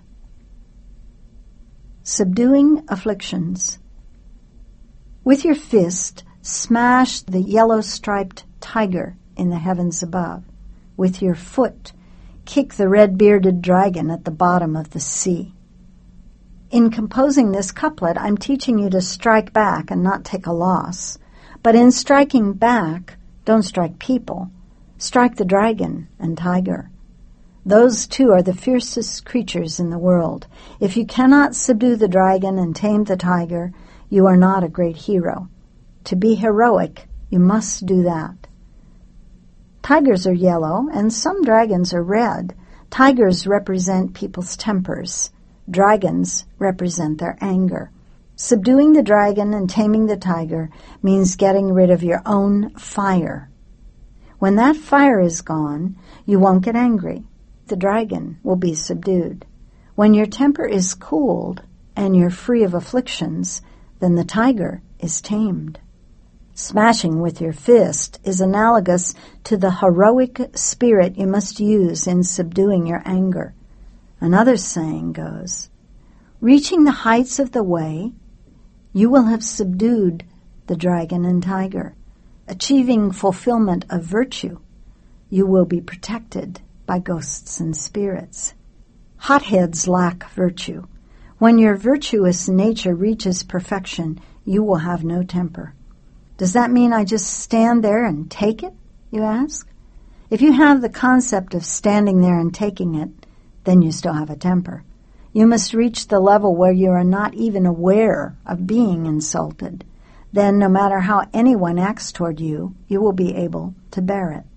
Subduing afflictions. With your fist, smash the yellow-striped tiger in the heavens above. With your foot, kick the red-bearded dragon at the bottom of the sea. In composing this couplet, I'm teaching you to strike back and not take a loss. But in striking back, don't strike people. Strike the dragon and tiger. Those two are the fiercest creatures in the world. If you cannot subdue the dragon and tame the tiger, you are not a great hero. To be heroic, you must do that. Tigers are yellow, and some dragons are red. Tigers represent people's tempers. Dragons represent their anger. Subduing the dragon and taming the tiger means getting rid of your own fire. When that fire is gone, you won't get angry. The dragon will be subdued. When your temper is cooled and you're free of afflictions, then the tiger is tamed. Smashing with your fist is analogous to the heroic spirit you must use in subduing your anger. Another saying goes, reaching the heights of the way, you will have subdued the dragon and tiger. Achieving fulfillment of virtue, you will be protected by ghosts and spirits. Hotheads lack virtue. When your virtuous nature reaches perfection, you will have no temper. Does that mean I just stand there and take it, you ask? If you have the concept of standing there and taking it, then you still have a temper. You must reach the level where you are not even aware of being insulted. Then, no matter how anyone acts toward you, you will be able to bear it.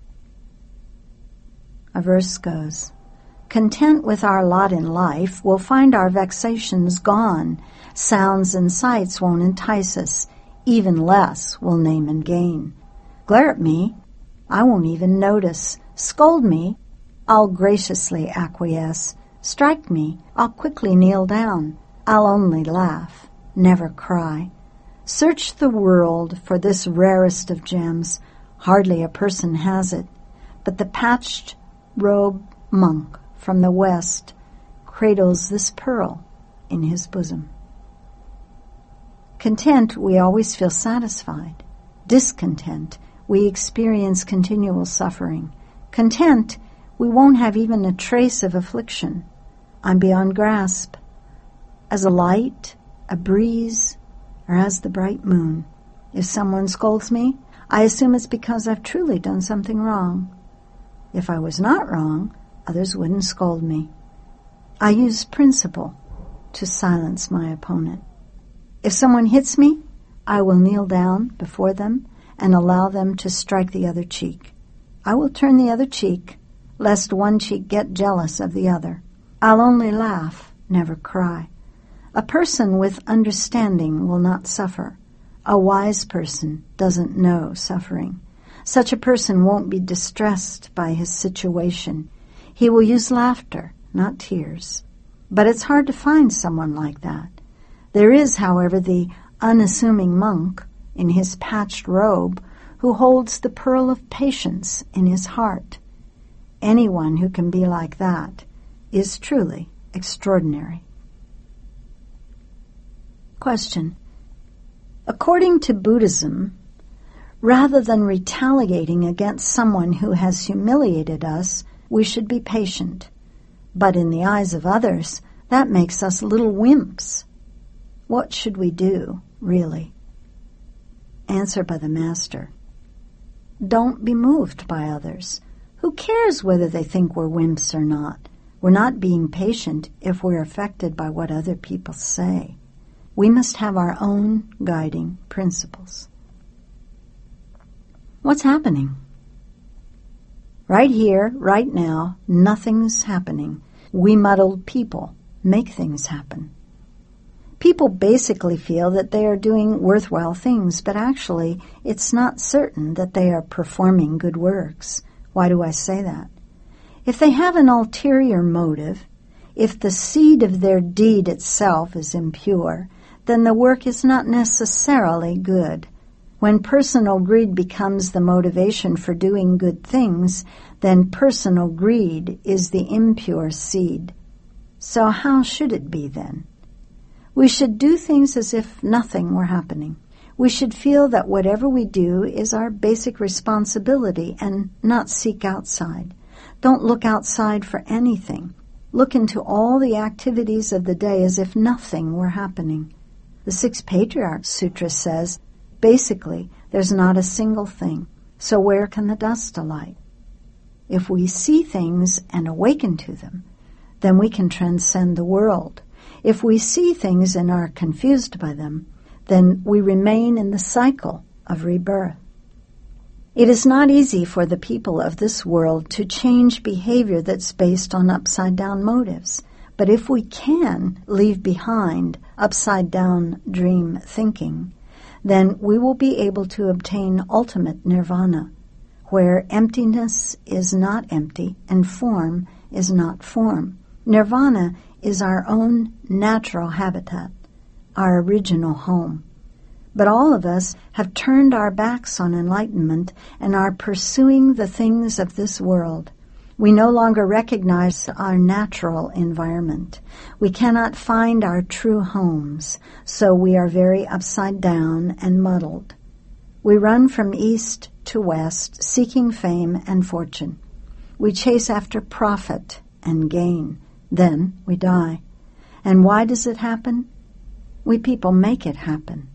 A verse goes, content with our lot in life, we'll find our vexations gone. Sounds and sights won't entice us. Even less will name and gain. Glare at me, I won't even notice. Scold me, I'll graciously acquiesce. Strike me, I'll quickly kneel down. I'll only laugh, never cry. Search the world for this rarest of gems. Hardly a person has it, but the patched robe monk from the West cradles this pearl in his bosom. Content, we always feel satisfied. Discontent, we experience continual suffering. Content, we won't have even a trace of affliction. I'm beyond grasp. As a light, a breeze, or as the bright moon. If someone scolds me, I assume it's because I've truly done something wrong. If I was not wrong, others wouldn't scold me. I use principle to silence my opponent. If someone hits me, I will kneel down before them and allow them to strike the other cheek. I will turn the other cheek, lest one cheek get jealous of the other. I'll only laugh, never cry. A person with understanding will not suffer. A wise person doesn't know suffering. Such a person won't be distressed by his situation. He will use laughter, not tears. But it's hard to find someone like that. There is, however, the unassuming monk in his patched robe who holds the pearl of patience in his heart. Anyone who can be like that is truly extraordinary. Question. According to Buddhism, rather than retaliating against someone who has humiliated us, we should be patient. But in the eyes of others, that makes us little wimps. What should we do, really? Answer by the Master. Don't be moved by others. Who cares whether they think we're wimps or not? We're not being patient if we're affected by what other people say. We must have our own guiding principles. What's happening? Right here, right now, nothing's happening. We muddled people make things happen. People basically feel that they are doing worthwhile things, but actually it's not certain that they are performing good works. Why do I say that? If they have an ulterior motive, if the seed of their deed itself is impure, then the work is not necessarily good. When personal greed becomes the motivation for doing good things, then personal greed is the impure seed. So how should it be then? We should do things as if nothing were happening. We should feel that whatever we do is our basic responsibility and not seek outside. Don't look outside for anything. Look into all the activities of the day as if nothing were happening. The Sixth Patriarch Sutra says, basically, there's not a single thing, so where can the dust alight? If we see things and awaken to them, then we can transcend the world. If we see things and are confused by them, then we remain in the cycle of rebirth. It is not easy for the people of this world to change behavior that's based on upside-down motives. But if we can leave behind upside-down dream thinking, then we will be able to obtain ultimate nirvana, where emptiness is not empty and form is not form. Nirvana is our own natural habitat, our original home. But all of us have turned our backs on enlightenment and are pursuing the things of this world. We no longer recognize our natural environment. We cannot find our true homes, so we are very upside down and muddled. We run from east to west, seeking fame and fortune. We chase after profit and gain. Then we die. And why does it happen? We people make it happen.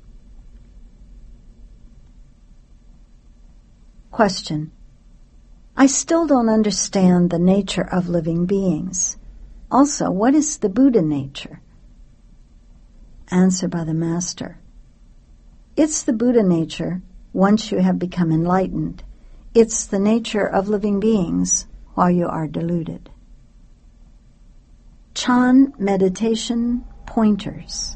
Question. I still don't understand the nature of living beings. Also, what is the Buddha nature? Answer by the Master. It's the Buddha nature once you have become enlightened. It's the nature of living beings while you are deluded. Chan meditation pointers.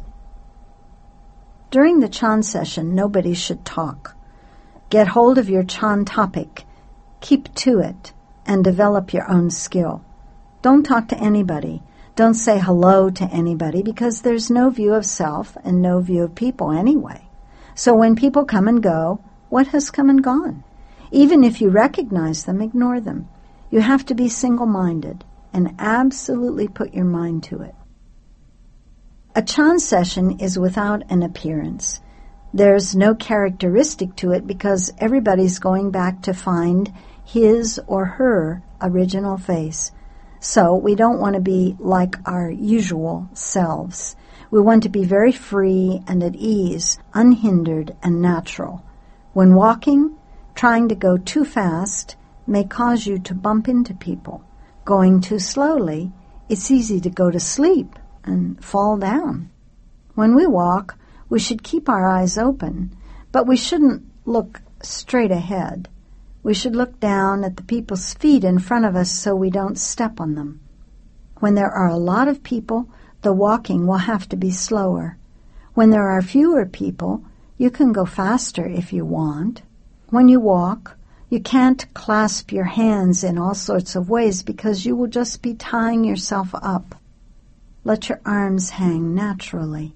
During the Chan session, nobody should talk. Get hold of your Chan topic, keep to it, and develop your own skill. Don't talk to anybody. Don't say hello to anybody because there's no view of self and no view of people anyway. So when people come and go, what has come and gone? Even if you recognize them, ignore them. You have to be single-minded and absolutely put your mind to it. A Chan session is without an appearance. There's no characteristic to it because everybody's going back to find his or her original face. So we don't want to be like our usual selves. We want to be very free and at ease, unhindered and natural. When walking, trying to go too fast may cause you to bump into people. Going too slowly, it's easy to go to sleep and fall down. When we walk, we should keep our eyes open, but we shouldn't look straight ahead. We should look down at the people's feet in front of us so we don't step on them. When there are a lot of people, the walking will have to be slower. When there are fewer people, you can go faster if you want. When you walk, you can't clasp your hands in all sorts of ways because you will just be tying yourself up. Let your arms hang naturally.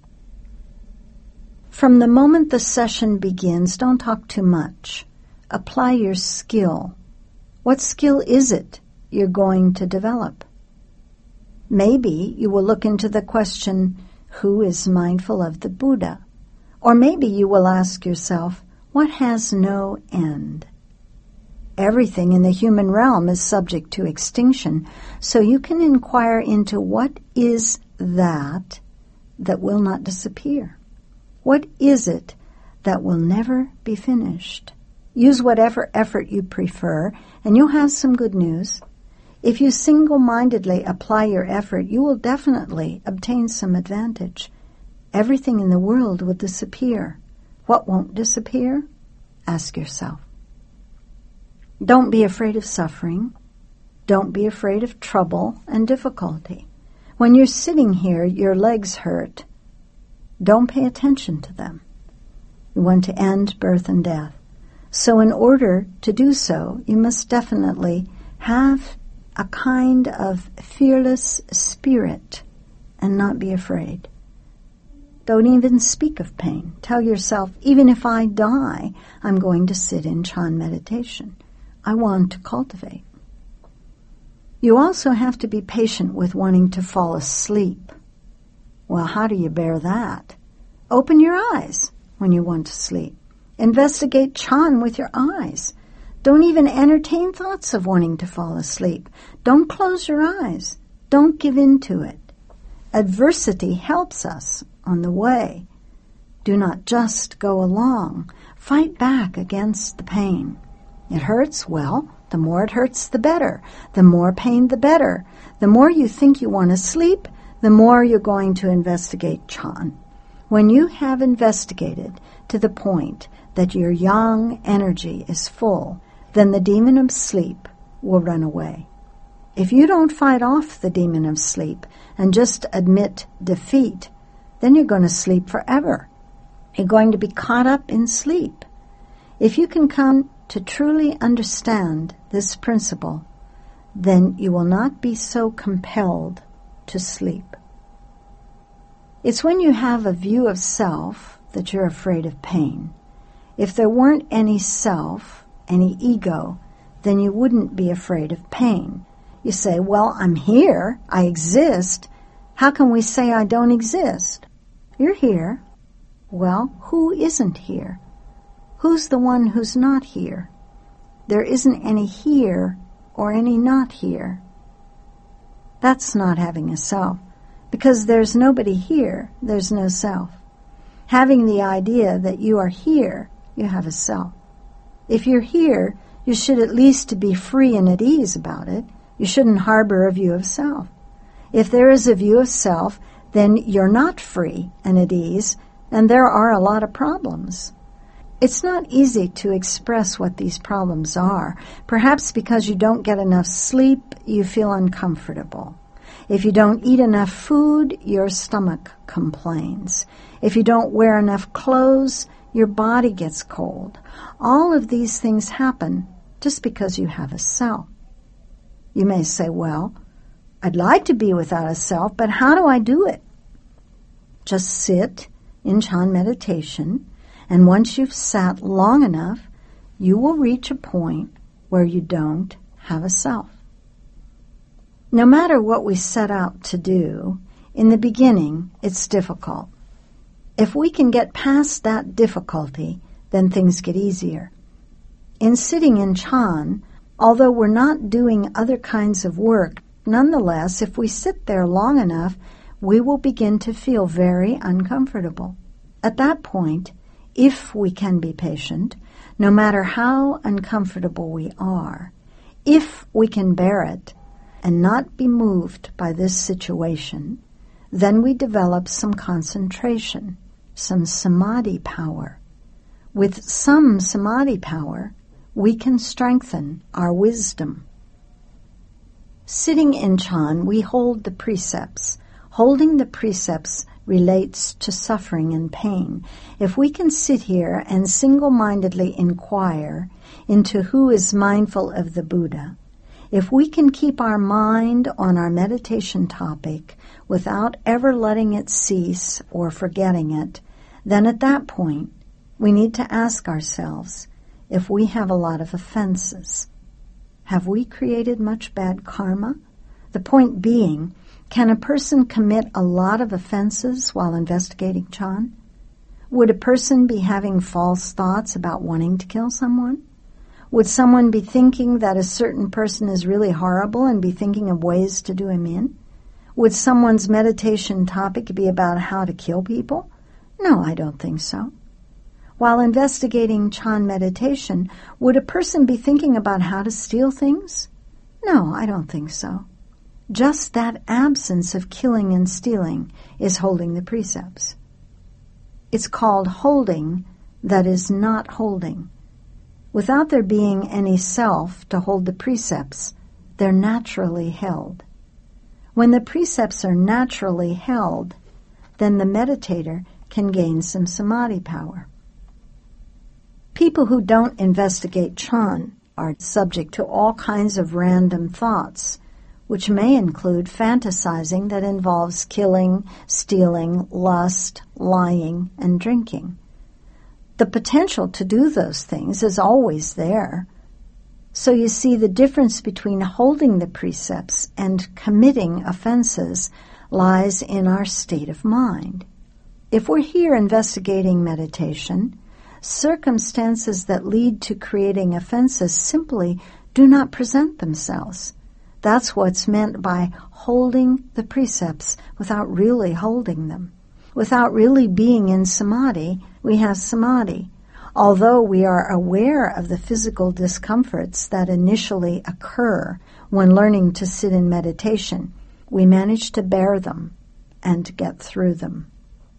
From the moment the session begins, don't talk too much. Apply your skill. What skill is it you're going to develop? Maybe you will look into the question, who is mindful of the Buddha? Or maybe you will ask yourself, what has no end? Everything in the human realm is subject to extinction, so you can inquire into what is that that will not disappear. What is it that will never be finished? Use whatever effort you prefer, and you'll have some good news. If you single-mindedly apply your effort, you will definitely obtain some advantage. everything in the world will disappear. What won't disappear? Ask yourself. Don't be afraid of suffering. Don't be afraid of trouble and difficulty. When you're sitting here, your legs hurt. Don't pay attention to them. You want to end birth and death. So in order to do so, you must definitely have a kind of fearless spirit and not be afraid. Don't even speak of pain. Tell yourself, even if I die, I'm going to sit in Chan meditation. I want to cultivate. You also have to be patient with wanting to fall asleep. Well, how do you bear that? Open your eyes when you want to sleep. Investigate Chan with your eyes. Don't even entertain thoughts of wanting to fall asleep. Don't close your eyes. Don't give in to it. Adversity helps us on the way. Do not just go along. Fight back against the pain. It hurts? Well, the more it hurts, the better. The more pain, the better. The more you think you want to sleep, the more you're going to investigate Chan. When you have investigated to the point that your yang energy is full, then the demon of sleep will run away. If you don't fight off the demon of sleep and just admit defeat, then you're going to sleep forever. You're going to be caught up in sleep. If you can come to truly understand this principle, then you will not be so compelled to sleep. It's when you have a view of self that you're afraid of pain. If there weren't any self, any ego, then you wouldn't be afraid of pain. You say, well, I'm here, I exist. How can we say I don't exist? You're here. Well, who isn't here? Who's the one who's not here? There isn't any here or any not here. That's not having a self. Because there's nobody here, there's no self. Having the idea that you are here, you have a self. If you're here, you should at least be free and at ease about it. You shouldn't harbor a view of self. If there is a view of self, then you're not free and at ease, and there are a lot of problems. It's not easy to express what these problems are. Perhaps because you don't get enough sleep, you feel uncomfortable. If you don't eat enough food, your stomach complains. If you don't wear enough clothes, your body gets cold. All of these things happen just because you have a self. You may say, well, I'd like to be without a self, but how do I do it? Just sit in Chan meditation, and once you've sat long enough, you will reach a point where you don't have a self. No matter what we set out to do, in the beginning, it's difficult. If we can get past that difficulty, then things get easier. In sitting in Chan, although we're not doing other kinds of work, nonetheless, if we sit there long enough, we will begin to feel very uncomfortable. At that point, if we can be patient, no matter how uncomfortable we are, if we can bear it and not be moved by this situation, then we develop some concentration, some samadhi power. With some samadhi power, we can strengthen our wisdom. Sitting in Chan, we hold the precepts. Holding the precepts relates to suffering and pain. If we can sit here and single-mindedly inquire into who is mindful of the Buddha, if we can keep our mind on our meditation topic without ever letting it cease or forgetting it, then at that point, we need to ask ourselves if we have a lot of offenses. Have we created much bad karma? The point being, can a person commit a lot of offenses while investigating Chan? Would a person be having false thoughts about wanting to kill someone? Would someone be thinking that a certain person is really horrible and be thinking of ways to do him in? Would someone's meditation topic be about how to kill people? No, I don't think so. While investigating Chan meditation, would a person be thinking about how to steal things? No, I don't think so. Just that absence of killing and stealing is holding the precepts. It's called holding that is not holding. Without there being any self to hold the precepts, they're naturally held. When the precepts are naturally held, then the meditator can gain some samadhi power. People who don't investigate Chan are subject to all kinds of random thoughts, which may include fantasizing that involves killing, stealing, lust, lying, and drinking. The potential to do those things is always there. So you see, the difference between holding the precepts and committing offenses lies in our state of mind. If we're here investigating meditation, circumstances that lead to creating offenses simply do not present themselves. That's what's meant by holding the precepts without really holding them. Without really being in samadhi, we have samadhi. Although we are aware of the physical discomforts that initially occur when learning to sit in meditation, we manage to bear them and get through them.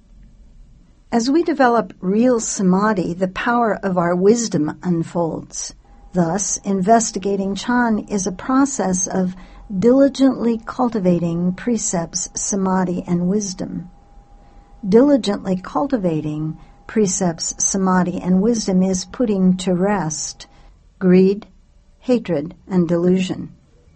As we develop real samadhi, the power of our wisdom unfolds. Thus, investigating Chan is a process of diligently cultivating precepts, samadhi, and wisdom. Diligently cultivating precepts, samadhi, and wisdom is putting to rest greed, hatred, and delusion.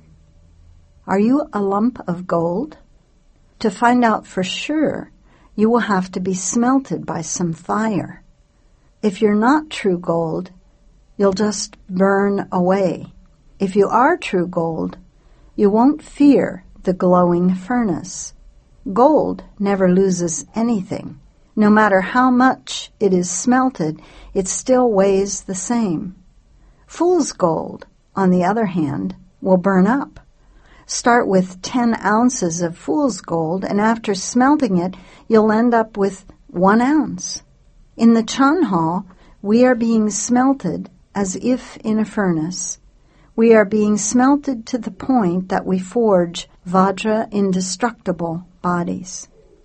Are you a lump of gold? To find out for sure, you will have to be smelted by some fire. If you're not true gold, you'll just burn away. If you are true gold, you won't fear the glowing furnace. Gold never loses anything. No matter how much it is smelted, it still weighs the same. Fool's gold, on the other hand, will burn up. Start with ten ounces of fool's gold, and after smelting it, you'll end up with one ounce. In the Chan hall, we are being smelted as if in a furnace. We are being smelted to the point that we forge Vajra indestructible bodies.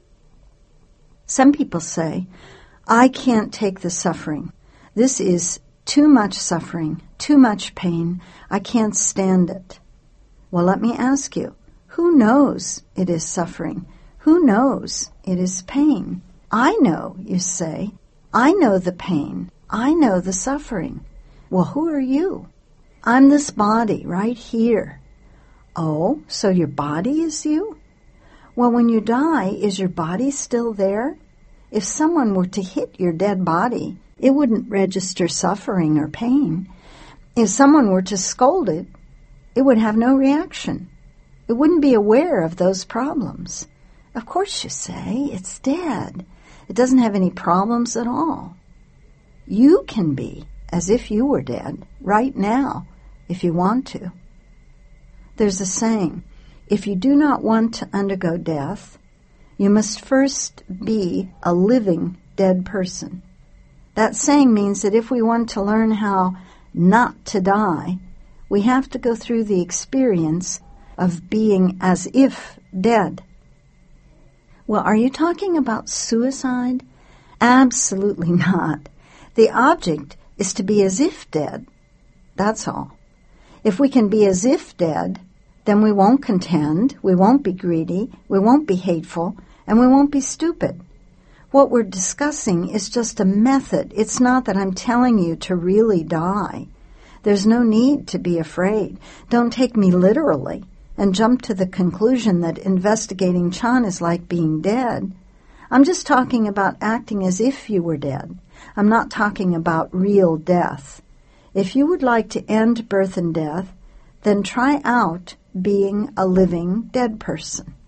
Some people say, I can't take the suffering. This is too much suffering, too much pain. I can't stand it. Well, let me ask you, who knows it is suffering? Who knows it is pain? I know, you say. I know the pain. I know the suffering. Well, who are you? I'm this body right here. Oh, so your body is you? Well, when you die, is your body still there? If someone were to hit your dead body, it wouldn't register suffering or pain. If someone were to scold it, it would have no reaction. It wouldn't be aware of those problems. Of course, you say, it's dead. It doesn't have any problems at all. You can be as if you were dead right now, if you want to. There's a saying, if you do not want to undergo death, you must first be a living dead person. That saying means that if we want to learn how not to die, we have to go through the experience of being as if dead. Well, are you talking about suicide? Absolutely not. The object is to be as if dead. That's all. If we can be as if dead, then we won't contend, we won't be greedy, we won't be hateful, and we won't be stupid. What we're discussing is just a method. It's not that I'm telling you to really die. There's no need to be afraid. Don't take me literally and jump to the conclusion that investigating Chan is like being dead. I'm just talking about acting as if you were dead. I'm not talking about real death. If you would like to end birth and death, then try out being a living dead person.